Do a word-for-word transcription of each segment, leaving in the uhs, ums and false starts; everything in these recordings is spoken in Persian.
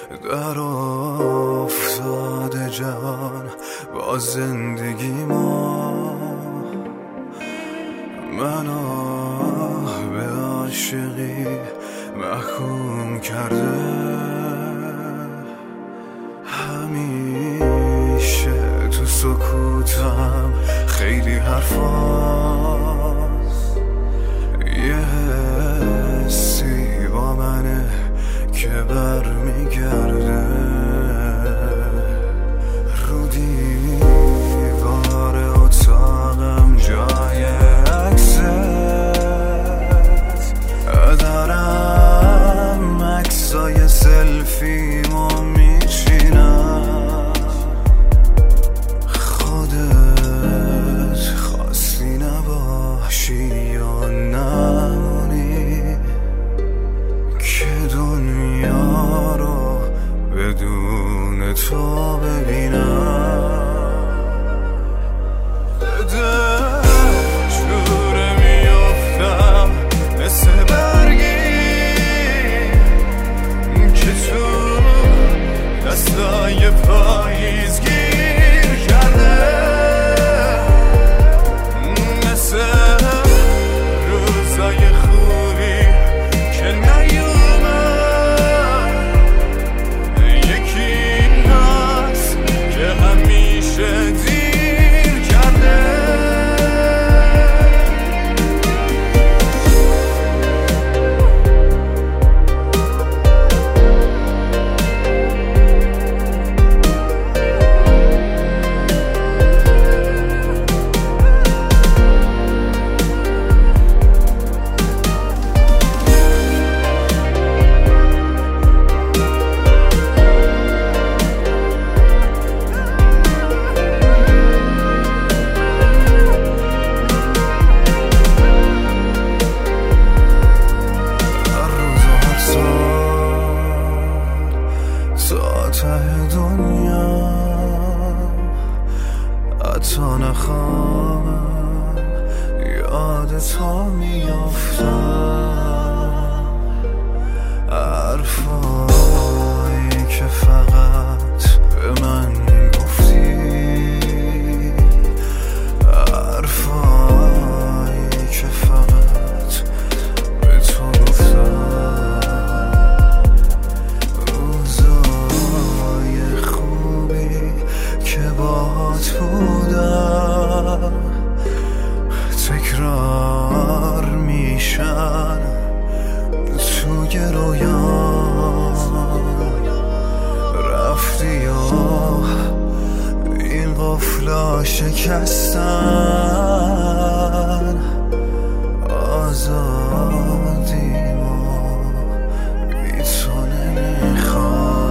در افتاده جان با زندگی ما، منو به عاشقی محکوم کرده. همیشه تو سکوتم خیلی حرفاست، یه حسی با منه که بر میگرده. رو دیوار اتاقم جای عکست، دارم عکسای سلفیمو میچینم. خودت خواستی نباشی یا نمونی که دنیا رو بدون تو ببینم. جوره میافتم مثل برگی که تو دستای پاییز گیر کرده، مثل روزای خوبی که نیومد. یکی هست که همیشه دیر کرده. تا ته دنیا حتی نخواهم یاد تو میافتم. حرفایی که فقط به من گفتی، حرفایی که فقط به تو گفتم. بودم تکرار میشن تو گرویان. رفتی و این قفلا شکستن، آزادیم و بی تو نمیخوام.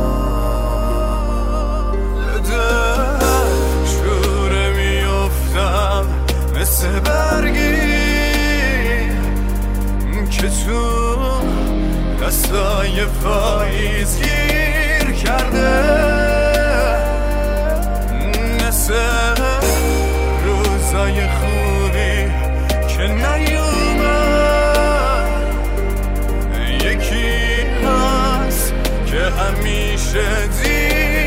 مثل برگی که تو دستای پاییز گیر کرده، مثل روزای خوبی که نیومد. یکی هست که همیشه دیر